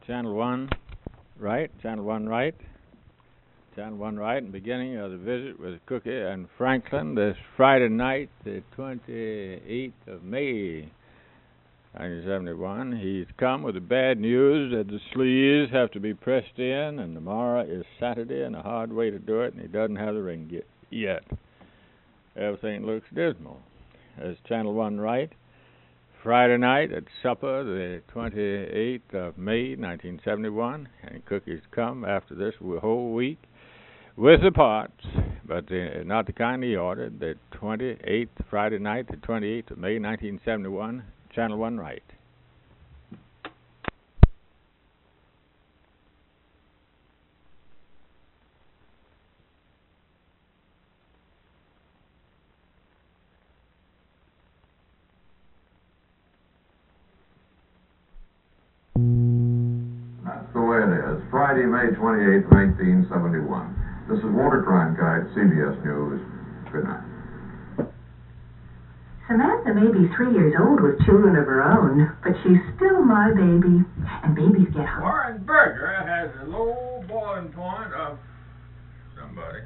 Channel 1 right, Channel 1 right, Channel 1 right, and beginning of the visit with Cookie and Franklin this Friday night, the 28th of May, 1971. He's come with the bad news that the sleeves have to be pressed in, and tomorrow is Saturday, and a hard way to do it, and he doesn't have the ring yet. Everything looks dismal. As Channel 1 right, Friday night at supper, the 28th of May, 1971, and Cookie's come after this whole week with the parts, but not the kind he ordered. The 28th, Friday night, the 28th of May, 1971, Channel 1 right. That's the way it is. Friday, May 28, 1971. This is Walter Cronkite, CBS News. Good night. Samantha may be 3 years old with children of her own, but she's still my baby. And babies get hungry. Warren Berger has a low boiling point of somebody.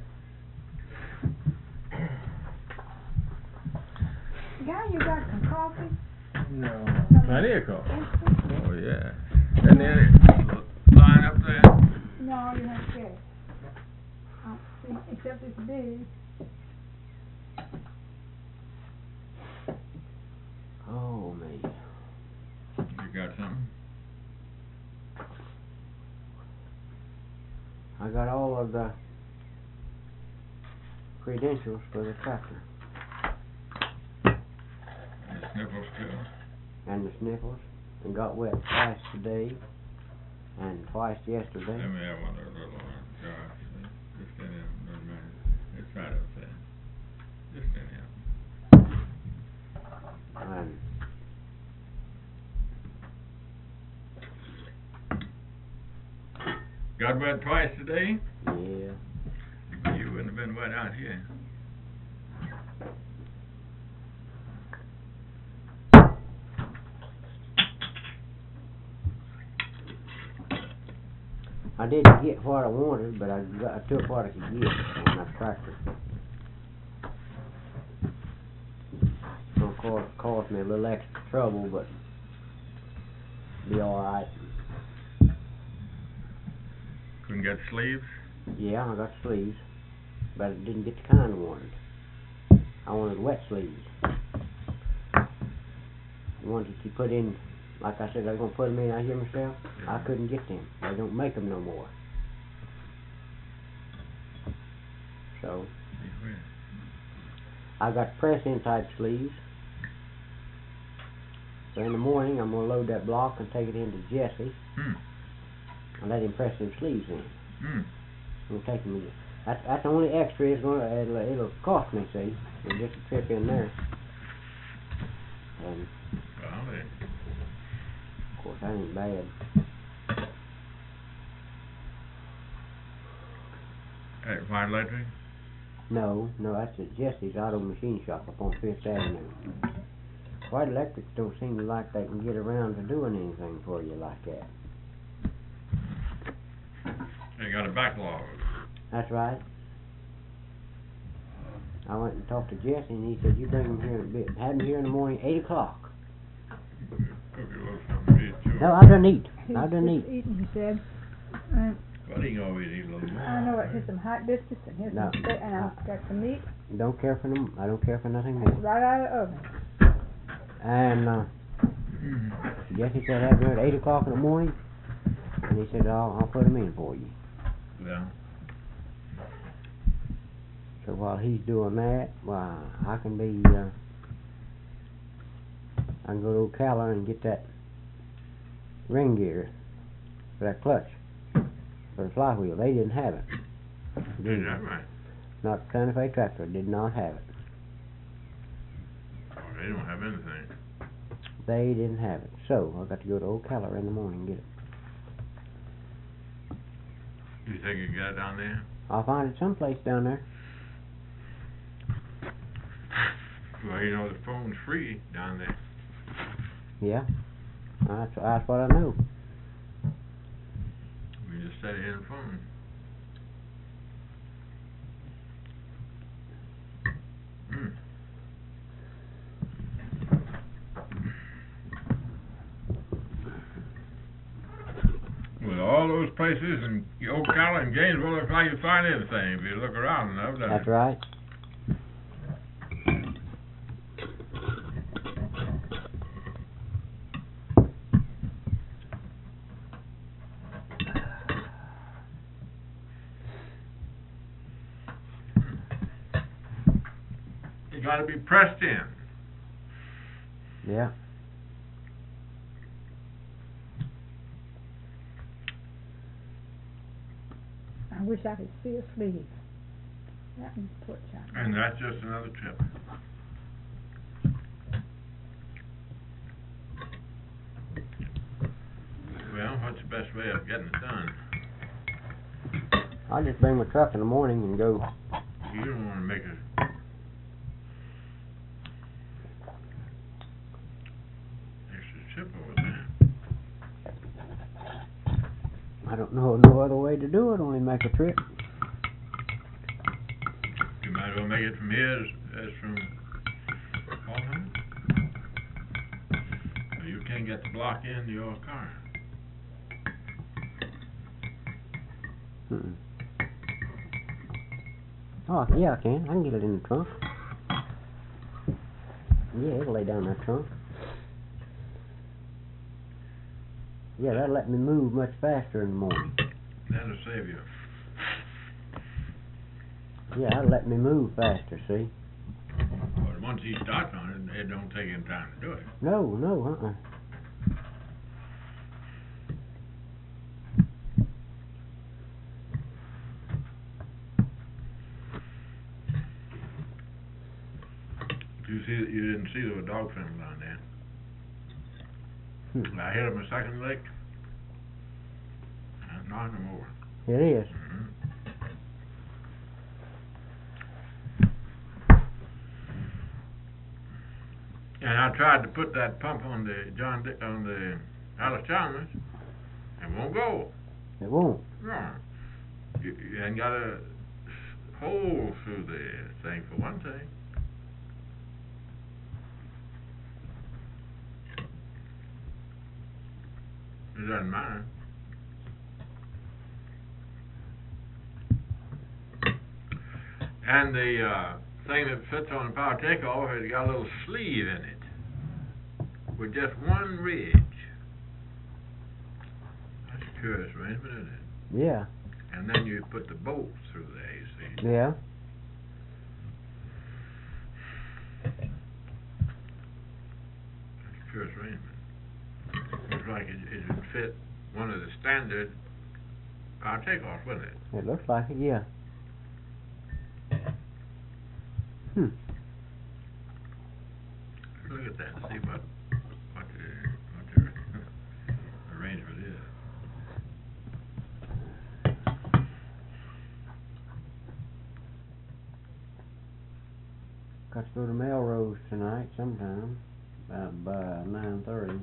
Yeah, you got some coffee? No. Plenty of coffee. Oh, yeah. And then line up there. No, you're not scared. Except it's big. Oh, me. You got something? I got all of the credentials for the tractor. And the sniffles too. And the sniffles. And got wet twice today. And twice yesterday. Let me have one of those little ones. Gosh, just in here. Doesn't matter. It's right up there. Just in here. And Got wet twice today? yeah. You wouldn't have been wet out here. I didn't get what I wanted, but I took what I could get on that tractor. So of course it cost me a little extra trouble, but be alright. Couldn't get sleeves? Yeah, I got sleeves, but I didn't get the kind I wanted. I wanted wet sleeves. The ones that you put in, like I said, I was going to put them in out here myself. Yeah. I couldn't get them. They don't make them no more. So, I got press-in type sleeves. So in the morning, I'm going to load that block and take it into Jesse and let him press them sleeves in. It'll take me. That's the only extra it's going to. It'll cost me. See, it's just a trip in there. And Well, of course, that ain't bad. Hey, Fine Electric? No, that's at Jesse's Auto Machine Shop up on Fifth Avenue. White Electric don't seem like they can get around to doing anything for you like that. They got a backlog. That's right. I went and talked to Jesse, and he said, you bring them here, have them here in the morning, 8 o'clock. Cookie looks something to eat too. No, I done eat. I done He's eat. eating, he said. But he can always eat a little more. I know it. Here's some hot biscuits and here's No. some steak, and I've got some meat Don't care for them. I don't care for nothing more. right out of the oven. And Jesse said, have them here at 8 o'clock in the morning, and he said, I'll put them in for you. Yeah. So while he's doing that, why, I can be, I can go to Ocala and get that ring gear for that clutch for the flywheel. They didn't have it. Is that right? Not Santa Fe Tractor did not have it. Oh, they don't have anything. They didn't have it. So I got to go to Ocala in the morning and get it. You think you got it down there? I'll find it someplace down there. Well, you know the phone's free down there. Yeah. That's what I know. instead of in the phone. With all those places in Ocala and Gainesville, looks like you find anything if you look around enough, doesn't That's it? right. You got to be pressed in. Yeah. I wish I could see a sleeve. That one's put shot. And that's just another trip. Well, what's the best way of getting it done? I'll just bring my truck in the morning and go. You don't want to make a extra trip over there. I don't know no other way to do it, only make a trip. You might as well make it from here as from Waltham. You can't get the block in your car. Mm-mm. Oh, yeah, I can. I can get it in the trunk. Yeah, it'll lay down that trunk. Yeah, that'll let me move much faster in the morning. That'll save you. Yeah, that'll let me move faster, see? But once he starts on it, it don't take him time to do it. No, You didn't see there were dog friends down there. I hit him a second lick. And knocked him over. It is. And I tried to put that pump on the Alice Chalmers. It won't go. It won't. No. You ain't got a hole through the thing for one thing. It doesn't matter. And the thing that fits on the power takeoff has got a little sleeve in it with just one ridge. That's a curious arrangement, isn't it? Yeah. And then you put the bolts through there, you see. Yeah. That's a curious arrangement. Looks like it would fit one of the standard power takeoffs, wouldn't it? It looks like it, yeah. Look at that and see what the arrangement is. Got to go to Melrose tonight sometime, about by 9:30.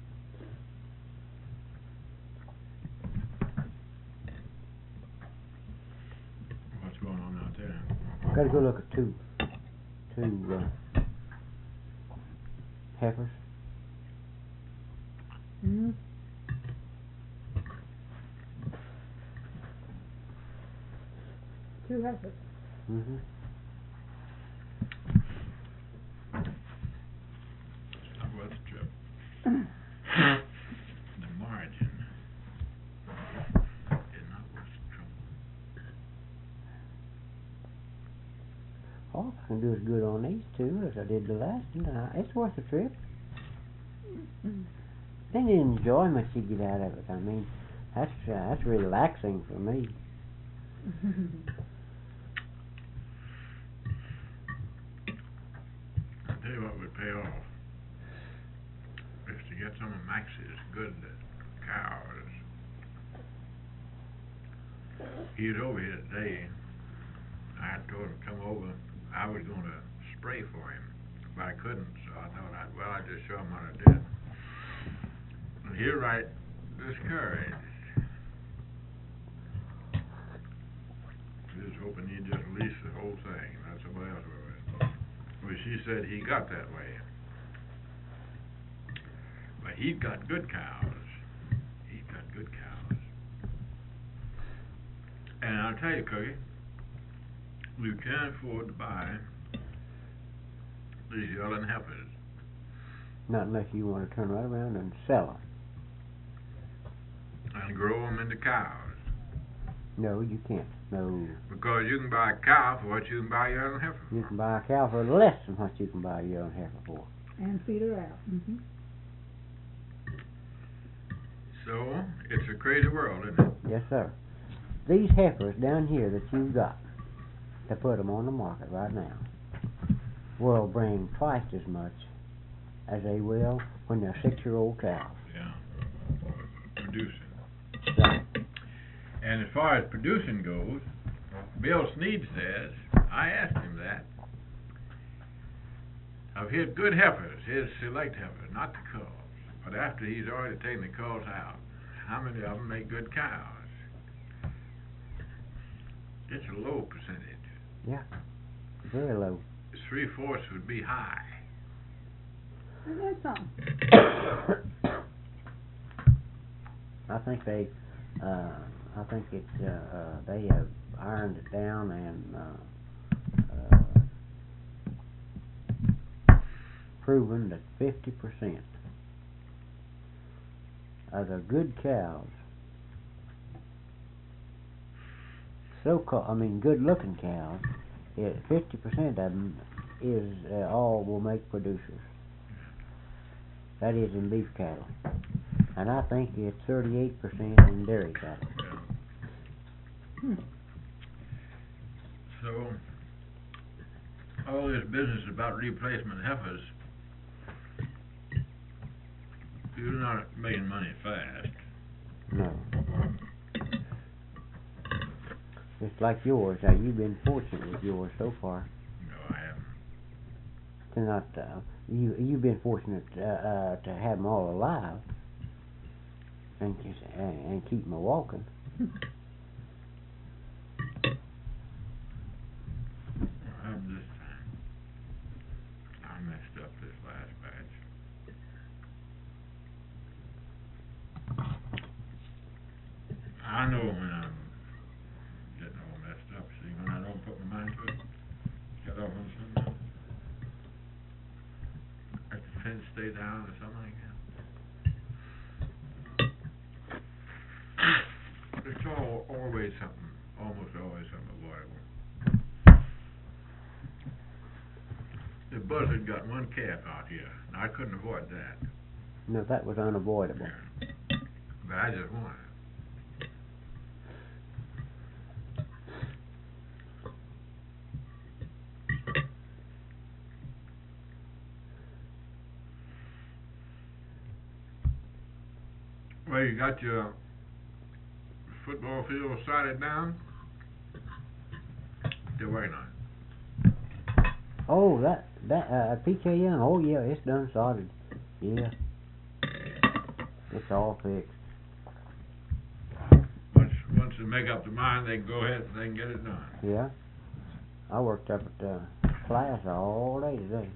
What's going on out there? Got to go look at two heifers. Mm-hmm. Two heifers. Mm-hmm. It's not worth the trip. The margin is not worth the trouble. Oh, if I can do as good on these two as I did the last one, it's worth the trip. Then the enjoyment you get out of it, I mean, that's relaxing for me. I'll tell you what would pay off is to get some of Max's good cows. He was over here today. I told him to come over. I was going to spray for him, but I couldn't, so I thought I'd just show him what I did. And he'll write discouraged. was hoping he'd just lease the whole thing, and that's somebody else with it. Well, she said he got that way. But he's got good cows. He's got good cows. And I'll tell you, Cookie, you can't afford to buy these yearling heifers. Not unless you want to turn right around and sell them. And grow them into cows. No, you can't. No. Because you can buy a cow for what you can buy a yearling heifer for. You can buy a cow for less than what you can buy a yearling heifer for. And feed her out. Mm-hmm. So, it's a crazy world, isn't it? Yes, sir. These heifers down here that you've got to put them on the market right now will bring twice as much as they will when they're 6-year-old cows. Yeah. Producing. Right. And as far as producing goes, Bill Sneed says, I asked him that, of his good heifers, his select heifers, not the calves, but after he's already taken the calves out, how many of them make good cows? It's a low percentage. Yeah. Very low. 3/4 would be high. And that's something. I think they have ironed it down and proven that 50% of the good cows, good-looking cows, 50% of them is all will make producers. That is in beef cattle. And I think it's 38% in dairy cattle. Yeah. So, all this business about replacement heifers, you're not making money fast. No. It's like yours. Now, you've been fortunate with yours so far. No, I haven't. To not, you've been fortunate to have them all alive and keep them walking. What happened this time? I messed up this last batch. I know when I'm getting all messed up. See, when I don't put my mind to it, get off on something. Let the fence stay down or something like that. It's always something, almost always something avoidable. The buzzard got one calf out here, and I couldn't avoid that. No, that was unavoidable. Yeah. But I just wanted it. Well, you got your football field sided down? Still working on it. Oh, that PK Young. Oh yeah, it's done sodded. Yeah, it's all fixed. Once they make up their mind, they can go ahead and they can get it done. Yeah, I worked up at the plaza all day today.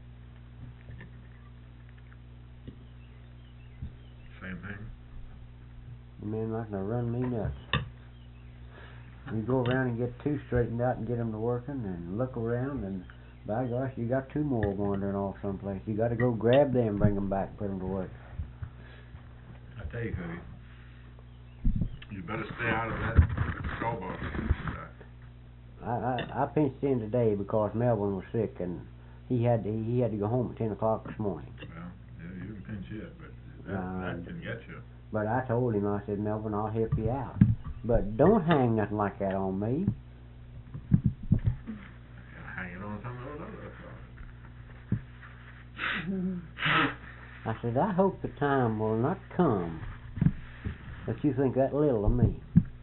Same thing. The men like to run me nuts. You go around and get two straightened out and get them to working and look around, and by gosh, you got two more wandering off someplace. You got to go grab them, bring them back, put them to work. I tell you, Cody, you better stay out of that cobalt stuff. I pinched in today because Melvin was sick and he had to go home at 10 o'clock this morning. Well, yeah, you can pinch it, but that can get you. But I told him, I said, Melvin, I'll help you out. But don't hang nothing like that on me. Hang it on some of those other fellas. I said, I hope the time will not come that you think that little of me.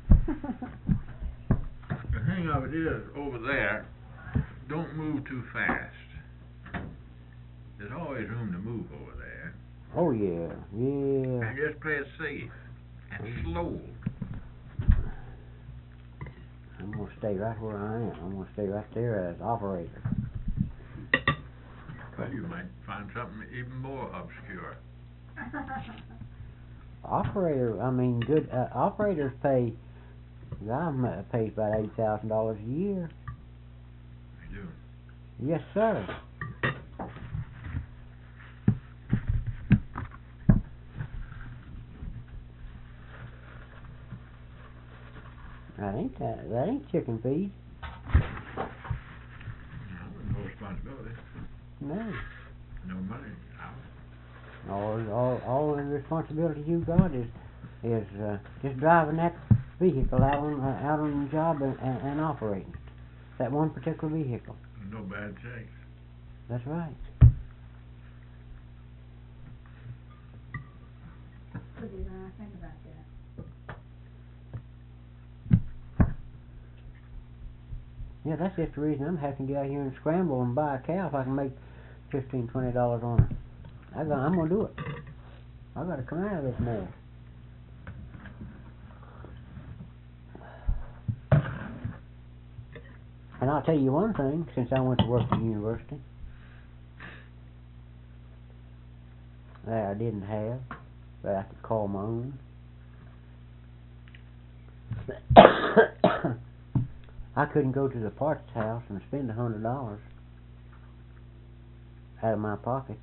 The thing of it is, over there, don't move too fast. There's always room to move over there. Oh, yeah, yeah. And just play it safe and slow. I'm gonna stay right where I am. I'm gonna stay right there as operator. Well, you might find something even more obscure. Operator, I mean, good, operators pay, pays about $80,000 a year. They do. Yes, sir. That ain't chicken feed. No responsibility. No. No money. All the responsibility you got is just driving that vehicle out on the job and operating it. That one particular vehicle. No bad checks. That's right. What do you think about that? Yeah, that's just the reason I'm having to get out here and scramble and buy a cow if I can make $15, $20 on it. I'm gonna do it. I gotta come out of this mess. And I'll tell you one thing, since I went to work at the university, that I didn't have, that I could call my own. I couldn't go to the parts house and spend $100 out of my pocket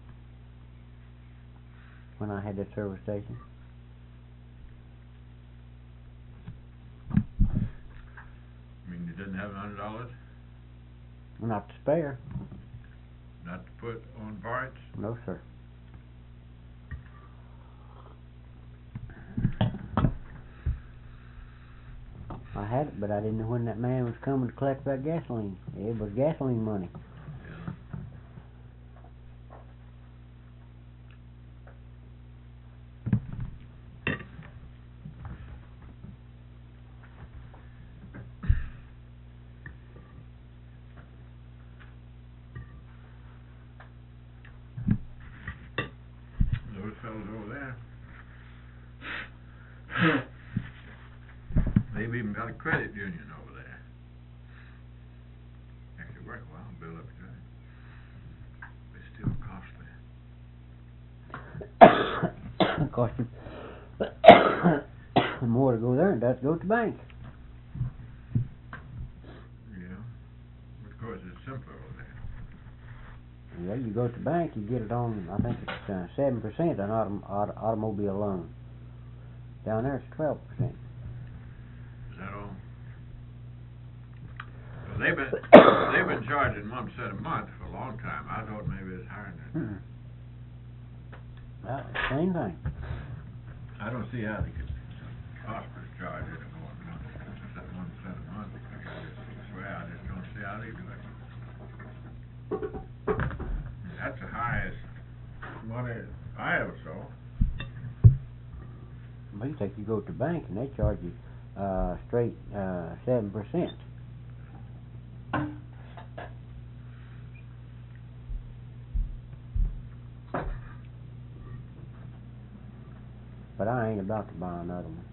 when I had that service station. I mean, you didn't have $100? Not to spare. Not to put on parts? No, sir. I had it, but I didn't know when that man was coming to collect that gasoline. It was gasoline money. Yeah. Those fellows over there. They've even got a credit union over there. Actually work well, build up good. They're still costly. Cost you more to go there than it does to go to the bank. Yeah. Of course, it's simpler over there. Yeah, you go to the bank, you get it on, I think it's 7% on automobile loan. Down there it's 12%. Is that all? Well, they've been charging 1% a month for a long time. I thought maybe it's higher than that. Well, same thing. I don't see how they could possibly charge it more than 1% a month. I swear, I just don't see how they do it. That's the highest money I ever saw. Well, you go to the bank and they charge you straight 7%. But I ain't about to buy another one.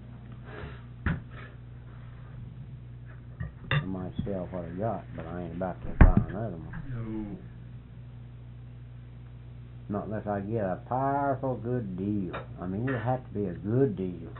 I might sell what I got, but I ain't about to buy another one. No. Not unless I get a powerful good deal. I mean, it'll have to be a good deal.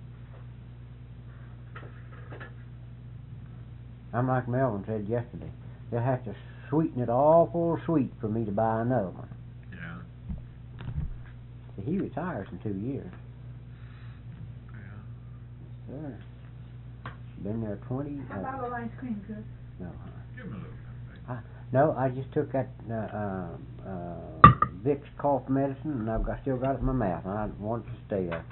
I'm like Melvin said yesterday. They'll have to sweeten it awful sweet for me to buy another one. Yeah. See, he retires in 2 years. Yeah. Sure. Been there 20. How about a little ice cream, Cook? No, Give him a little bit. no, I just took that Vicks cough medicine, and I've still got it in my mouth, and I want it to stay there.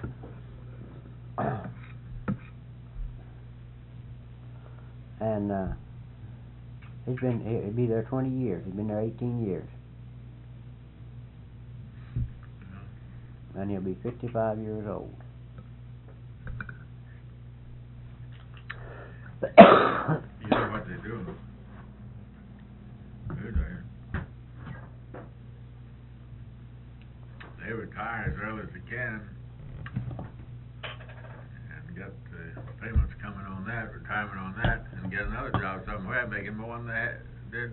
And he'll be there 20 years. He's been there 18 years. Yeah. And he'll be 55 years old. You know what they do? They retire as early as they can and get the payments coming on that, retirement on that, and get another job somewhere, making more than they did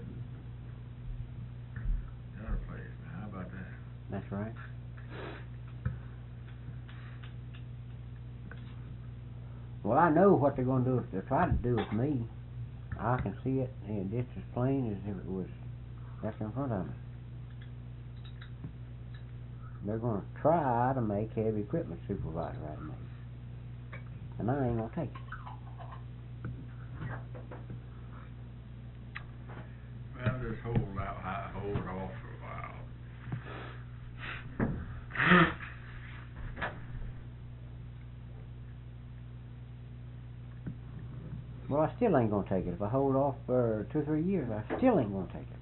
the other place. Now, how about that? That's right. Well, I know what they're going to do. They're trying to do with me. I can see it, and just as plain as if it was right in front of me. They're going to try to make heavy equipment supervisor out of me. And I ain't going to take it. Well, just hold it off for a while. Well, I still ain't going to take it. If I hold off for 2 or 3 years, I still ain't going to take it.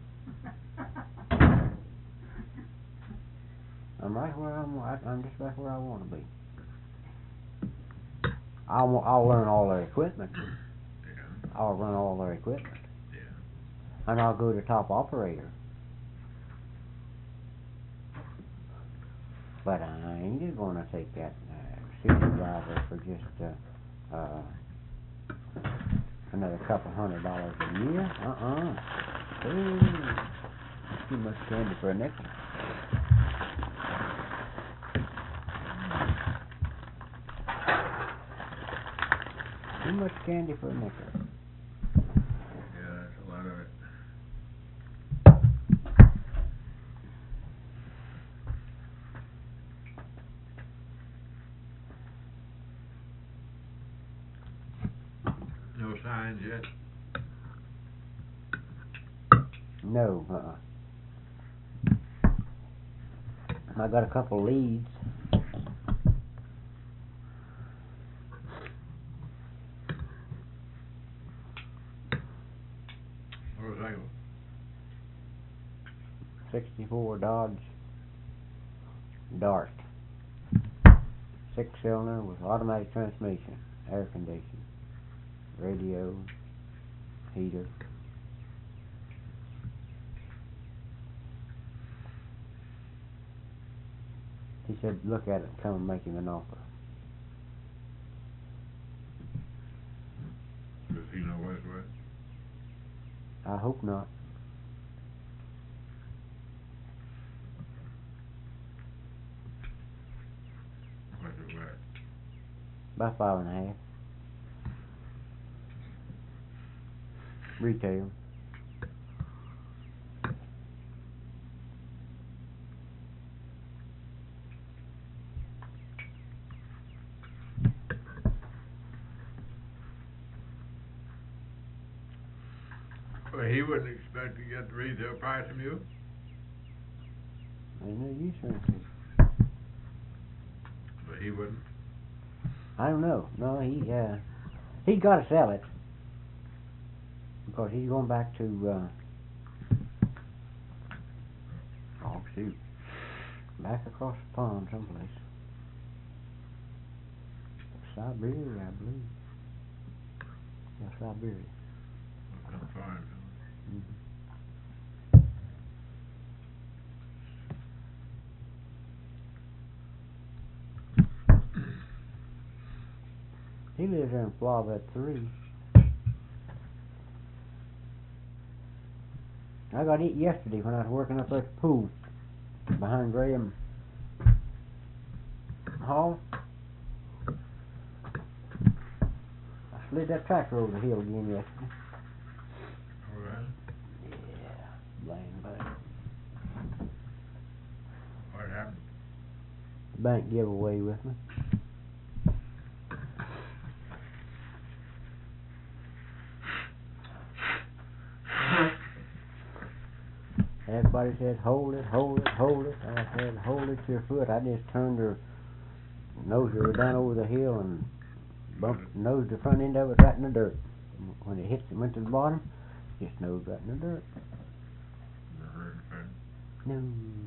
I'm right where I'm just right where I want to be. I'll learn all their equipment. Yeah. I'll run all their equipment. Yeah. And I'll go to top operator. But I ain't just going to take that supervisor for just another couple $100 a year. Ooh, too much candy for a nickel. Too much candy for a nickel. Yeah, that's a lot of it. No signs yet? No, I got a couple leads. What was that? 64 Dodge Dart. 6-cylinder with automatic transmission, air conditioning, radio, heater. He said, look at it and come and make him an offer. Does he know what's what? I hope not. What's it worth? About 5.5. Retail. Well, he wouldn't expect to get the retail price from you. Ain't no use or anything. But he wouldn't. I don't know. No, he's got to sell it because he's going back to oh shoot, back across the pond someplace. Siberia, I believe. Yeah, Siberia. I'm fine. Mm-hmm. He lives there in Flavet 3. I got it yesterday when I was working up at the pool behind Graham Hall. I slid that tractor over the hill again yesterday. All right. Yeah, blame bank. What happened? The bank gave away with me. Everybody said, hold it, hold it, hold it. I said, hold it to your foot. I just turned her, nosed her down over the hill and nosed the front end of it right in the dirt. When it went to the bottom, just nosed right in the dirt. Never heard of it. No.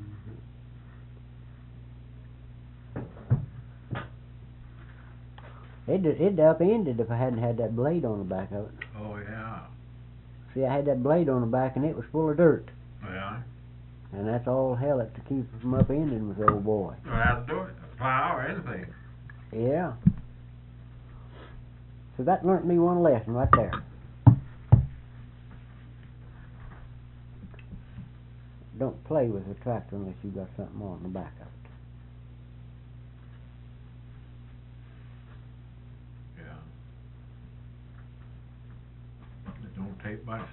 It'd upended if I hadn't had that blade on the back of it. Oh, yeah. See, I had that blade on the back and it was full of dirt. Yeah. And that's all hell it to keep from upending with the old boy. Well, that'll do it. A plow or anything. Yeah. So that learnt me one lesson right there. Don't play with a tractor unless you got something on the back of it. Yeah. It don't take much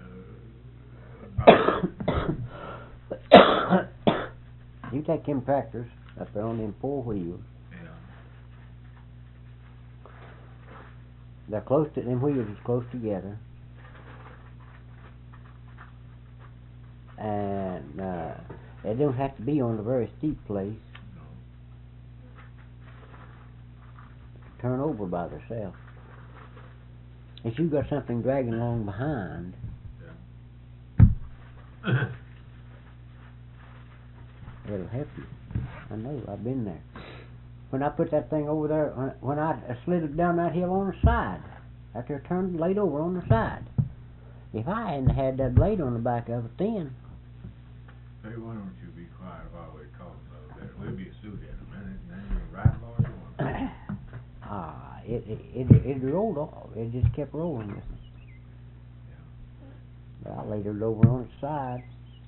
to You take them tractors up there on them 4 wheels. yeah. They're close to them wheels is close together, and they don't have to be on a very steep place No. to turn over by themselves. If you've got something dragging along behind, Yeah. it'll help you. I know, I've been there. When I put that thing over there, when I slid it down that hill on the side, after I turned laid over on the side, if I hadn't had that blade on the back of it then, Say, why don't you be quiet while we talk though? We'll be sued in a minute, and then you rattle all you want. it rolled off. It just kept rolling with me. But I laid it over on its side,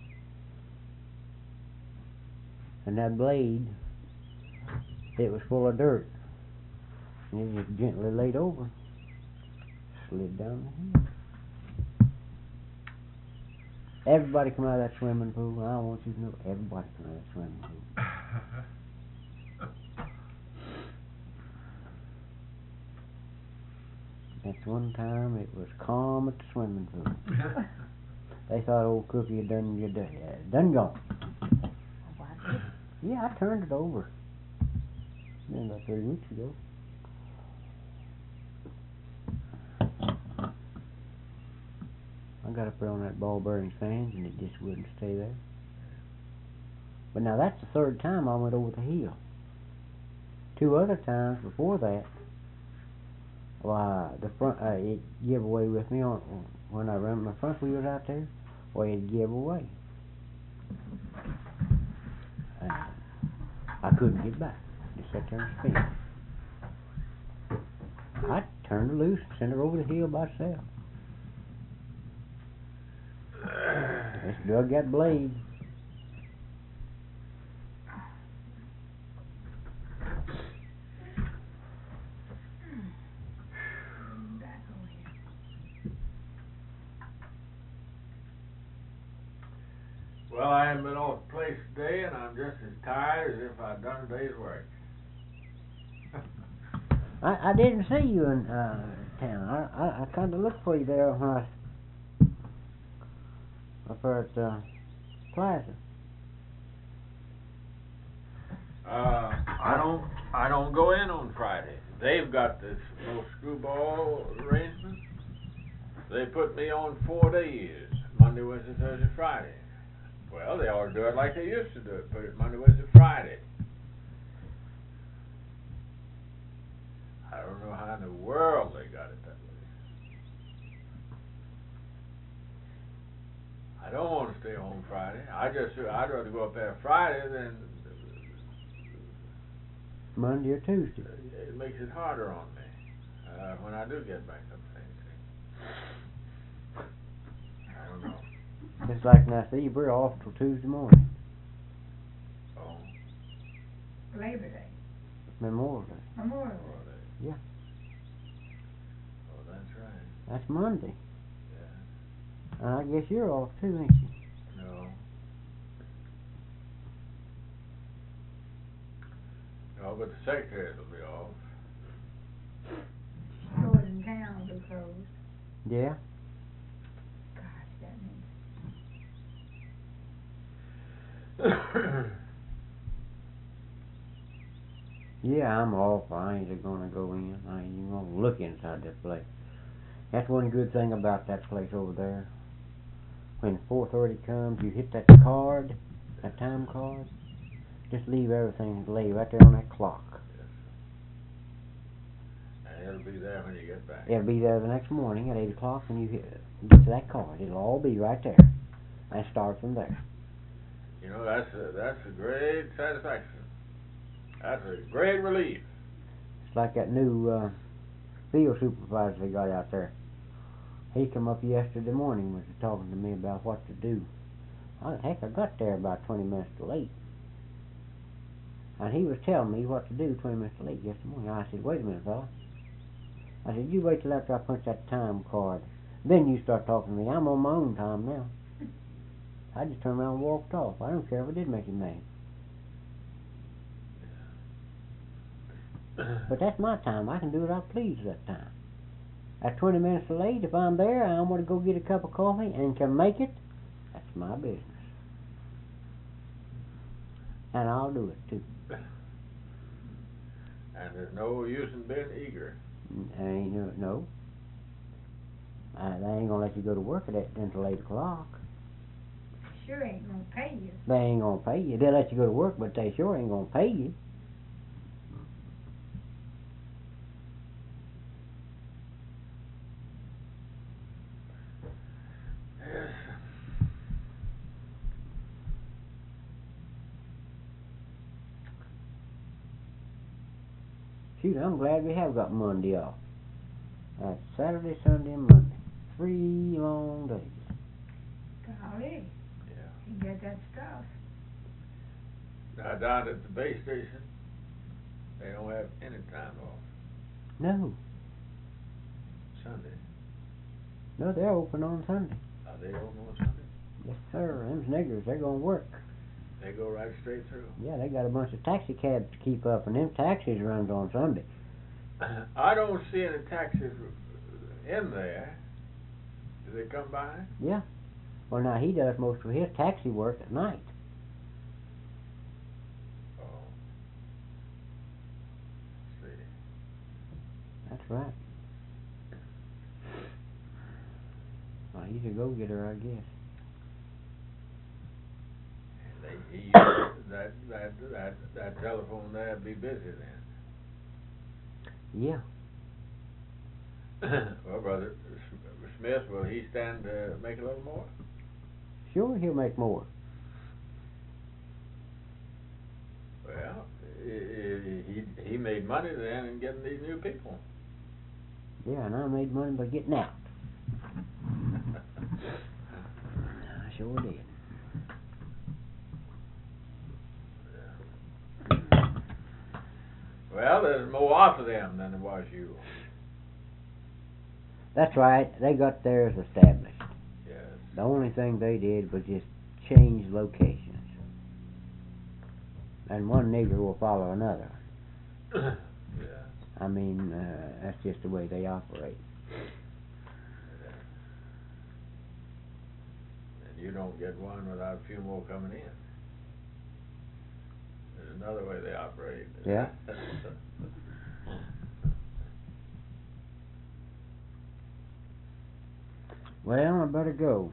and that blade, it was full of dirt, and it just gently laid over, slid down the hill. Everybody come out of that swimming pool. I want you to know, everybody come out of that swimming pool. That's one time it was calm at the swimming pool. They thought old Cookie had done gone. Yeah, I turned it over. Been about 3 weeks ago. I got up there on that ball bearing sands and it just wouldn't stay there. But now that's the 3rd time I went over the hill. 2 other times before that, why the front it gave away with me on when I ran my front wheels out there. Well, it gave away. I couldn't get back. Just sat there and spin. I turned her loose and sent her over the hill by herself. Just dug that blade. Well, I haven't been off the place today, and I'm just as tired as if I'd done a day's work. I didn't see you in town. I kind of looked for you there when I up there at Plaza. I don't go in on Friday. They've got this little screwball arrangement. They put me on 4 days: Monday, Wednesday, Thursday, Friday. Well, they ought to do it like they used to do it. Put it Monday, Wednesday, Friday. I don't know how in the world they got it that way. I don't want to stay home Friday. I'd rather go up there Friday than Monday or Tuesday. it makes it harder on me when I do get back up there. I don't know. Just like now, see, we're off till Tuesday morning. Oh, Labor Day, Memorial Day. Memorial Day. well, Yeah. oh, that's right. That's Monday. Yeah. And I guess you're off too, ain't you? No. No, but the secretaries will be off. Stores and towns are closed. Yeah. Gosh, that means. Yeah, I'm off. I ain't gonna go in. I ain't even gonna look inside that place. That's one good thing about that place over there. When 4:30 comes, you hit that card, that time card. Just leave everything lay right there on that clock. Yes. And it'll be there when you get back. It'll be there the next morning at 8 o'clock when you get to that card. It'll all be right there. And start from there. You know, that's a great satisfaction. That's a great relief. It's like that new field supervisor they got out there. He come up yesterday morning, was talking to me about what to do. Heck, I got there about 20 minutes late. And he was telling me what to do 20 minutes late yesterday morning. I said, wait a minute, fella. I said, you wait till after I punch that time card. Then you start talking to me. I'm on my own time now. I just turned around and walked off. I don't care if I did make him mad. But that's my time. I can do what I please that time. At 20 minutes late, if I'm there, I'm going to go get a cup of coffee and can make it, that's my business. And I'll do it, too. And there's no use in being eager. Ain't no. They ain't going to let you go to work until 8 o'clock. Sure ain't gonna pay you. They ain't going to pay you. They'll let you go to work, but they sure ain't going to pay you. Yes. Shoot, I'm glad we have got Monday off. That's Saturday, Sunday, and Monday. 3 long days. Golly, Yeah. you get that stuff. Now down at the base station, they don't have any time off No. Sunday. No, they're open on Sunday. Are they open on Sunday? Yes, sir. Them niggers, they're going to work. They go right straight through. Yeah, they got a bunch of taxi cabs to keep up, and them taxis runs on Sunday. I don't see any taxis in there. Do they come by? Yeah. Well, now, he does most of his taxi work at night. Oh. See. That's right. Well, he's a go-getter, I guess. That telephone there'd be busy then. Yeah. Well, Brother Smith, will he stand to make a little more? Sure, he'll make more. Well, he made money then in getting these new people. Yeah, and I made money by getting out. I sure did. Well, there's more off of them than there was you. That's right. They got theirs established. Yes. The only thing they did was just change locations. And one nigger will follow another. Yeah. I mean, that's just the way they operate. And you don't get one without a few more coming in. There's another way they operate. Yeah. Well, I better go.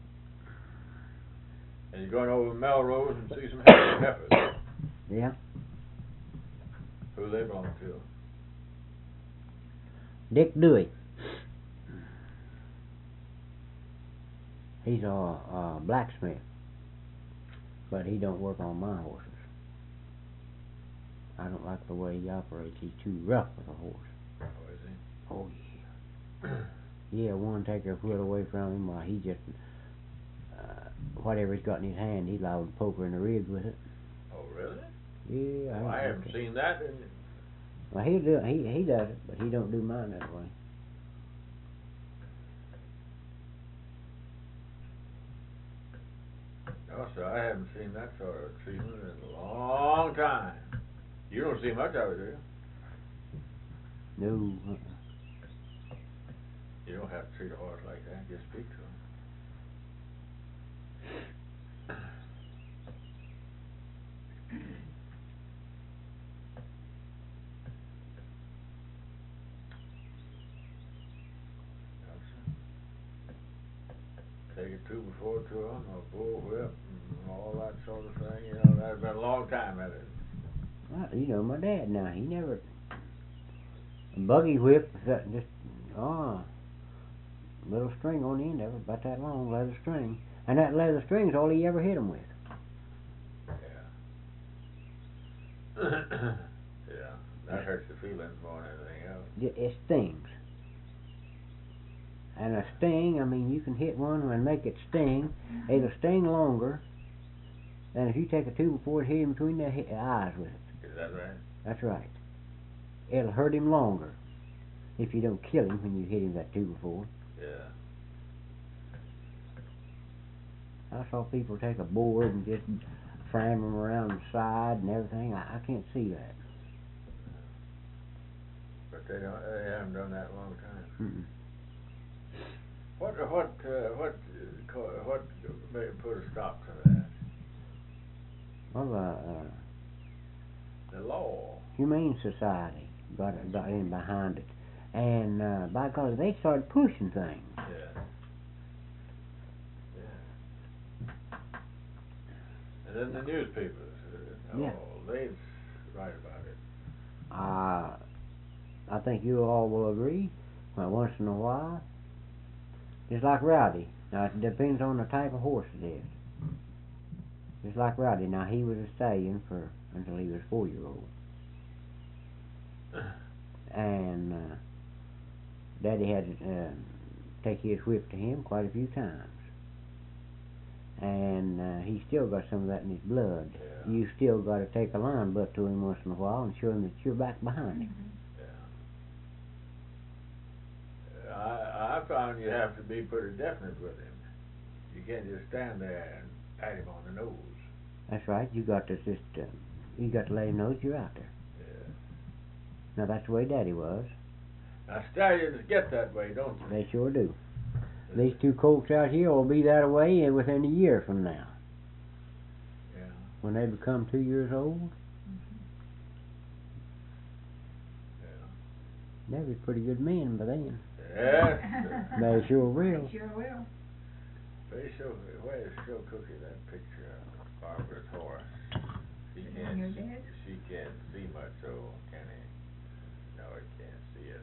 And you're going over Melrose and see some heifers. Yeah. Who they belong to? Dick Dewey. He's a blacksmith, but he don't work on my horses. I don't like the way he operates. He's too rough with a horse. Oh, is he? Oh, yeah. Yeah, one take a foot away from him while he just, whatever he's got in his hand, he's allowed to poke her in the ribs with it. Oh, really? Yeah, Well, I haven't seen that. Well, he does it, but he don't do mine that way. No, sir, I haven't seen that sort of treatment in a long time. You don't see much of it, do you? No. You don't have to treat a horse like that. Just speak to him. Take it two before two on, or bull whip, and all that sort of thing. You know, that's been a long time, hasn't it? Well, you know, my dad now, he never, a buggy whip, just, little string on the end of it, about that long, leather string. And that leather string's all he ever hit him with. Yeah. Yeah. That hurts the feelings more than anything else. it stings. And a sting, I mean, you can hit one and make it sting. It'll sting longer than if you take a 2x4 and hit him between the eyes with it. Is that right? That's right. It'll hurt him longer if you don't kill him when you hit him that 2x4. Yeah. I saw people take a board and just frame them around the side and everything. I can't see that. But they haven't done that in a long time. Mm-mm. What made put a stop to that? Well, The law. Humane Society got in behind it, and by golly, they started pushing things. Yeah. Yeah. And then the newspapers. Yeah. They write about it. I think you all will agree. Well, once in a while, just like Rowdy. Now it depends on the type of horse it is. Just like Rowdy. Now he was a stallion until he was 4-year-old. And Daddy had to take his whip to him quite a few times. And he still got some of that in his blood. Yeah. You still got to take a line butt to him once in a while and show him that you're back behind him. Yeah. I found you have to be pretty definite with him. You can't just stand there and pat him on the nose. That's right. You got to just you got to let him know that you're out there. Yeah. Now that's the way Daddy was. Now stallions get that way, don't they? They sure do. These two colts out here will be that way within a year from now. Yeah. When they become 2 years old, Yeah. they'll be pretty good men by then. Yes. They sure will. They sure will. Where's Show Cookie that picture of Barbara's horse? She Is it can't. on your desk? She can't see much, so can he? No, he can't see it.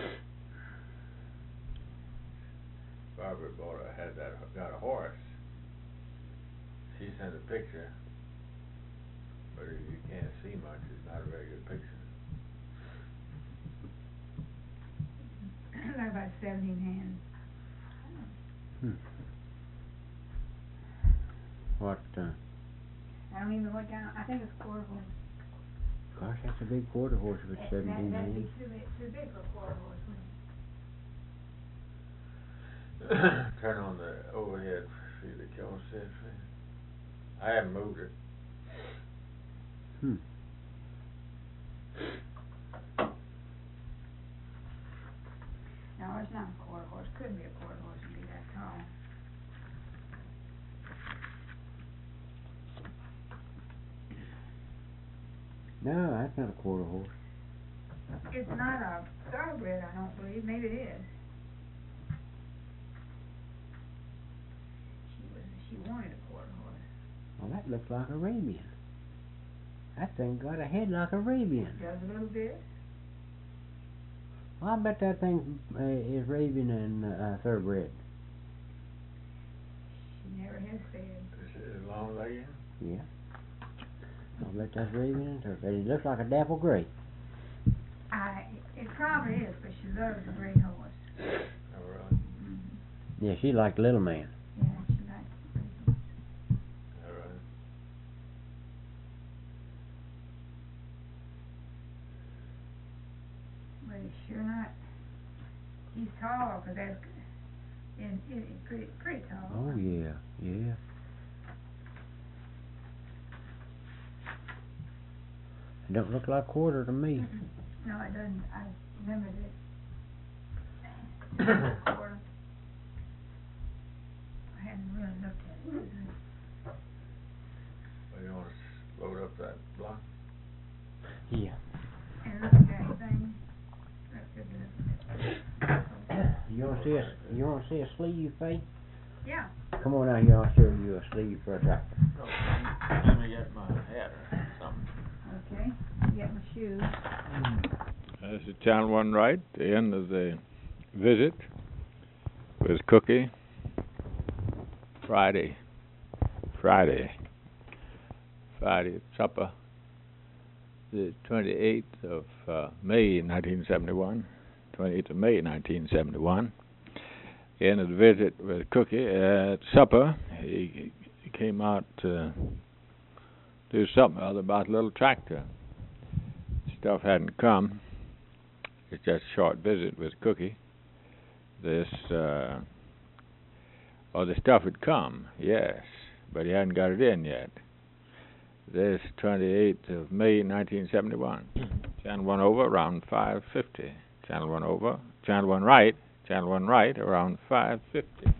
Barbara got a horse. She sent a picture, but if you can't see much, it's not a very good picture. Like about 17 hands. What? I don't even know what kind. I think it's quarter horse. Gosh, that's a big quarter horse if it's 17 That'd be hands. too big for a quarter horse, wouldn't it? Turn on the overhead, see the kill set. I haven't moved it. No, it's not a quarter horse. Couldn't be a quarter horse and be that tall. No, that's not a quarter horse. It's not a thoroughbred, I don't believe. Maybe it is. She wanted a quarter horse. Well, that looks like Arabian. That thing got a head like Arabian. Does a little bit. Well, I bet that thing is Arabian and thoroughbred. She never has said. Is it long legged? Yeah. I'll bet that's Arabian and thoroughbred. It looks like a dapple gray. It probably is, but she loves a gray horse. Oh, really? Mm-hmm. Yeah, she liked Little Man. Yeah, she likes a gray horse. All right. But he's sure not. He's tall, because that's pretty tall. Oh, yeah, yeah. It don't look like quarter to me. Mm-mm. No, it doesn't. I remember this. Quarter. I hadn't really looked at it. Well, you want to load up that block? Yeah. And look at that thing. You want to see a sleeve, Faye? Yeah. Come on out here, I'll show you a sleeve for a tractor. No, let me get my hat or something. Okay. Get my shoes. This is Channel 1 Right, the end of the visit with Cookie. Friday at supper. the 28th of May 1971. 28th of May 1971. In a visit with Cookie at supper, he came out to do something other about a little tractor. Stuff hadn't come. It's just a short visit with Cookie. The stuff had come, yes, but he hadn't got it in yet. This 28th of May 1971. Channel 1 over around 5:50. Channel 1 over, channel 1 right, around 5:50.